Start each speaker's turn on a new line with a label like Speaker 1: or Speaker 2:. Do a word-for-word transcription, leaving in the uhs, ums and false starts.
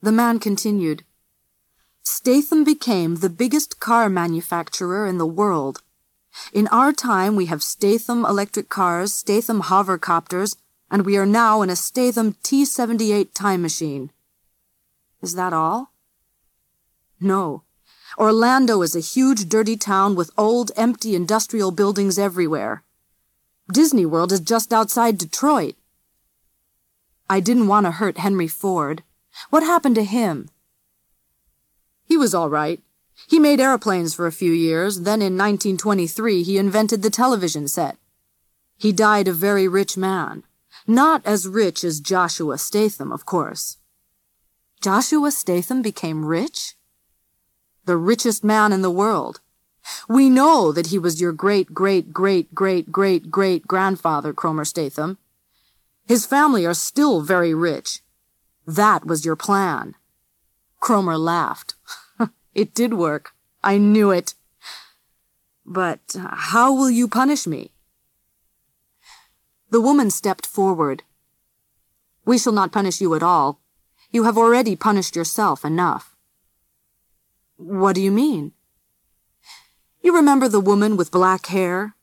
Speaker 1: The man continued. Statham became the biggest car manufacturer in the world. In our time, we have Statham electric cars, Statham hovercopters, and we are now in a Statham T seventy-eight time machine. Is that all? No. Orlando is a huge, dirty town with old, empty industrial buildings everywhere. Disney World is just outside Detroit. I didn't want to hurt Henry Ford. What happened to him? He was all right. He made airplanes for a few years, then in nineteen twenty-three he invented the television set. He died a very rich man. Not as rich as Joshua Statham, of course. Joshua Statham became rich? The richest man in the world. We know that he was your great-great-great-great-great-great-grandfather, Cromer Statham. His family are still very rich. That was your plan. Cromer laughed. It did work. I knew it. But how will you punish me? The woman stepped forward. We shall not punish you at all. You have already punished yourself enough. What do you mean? You remember the woman with black hair?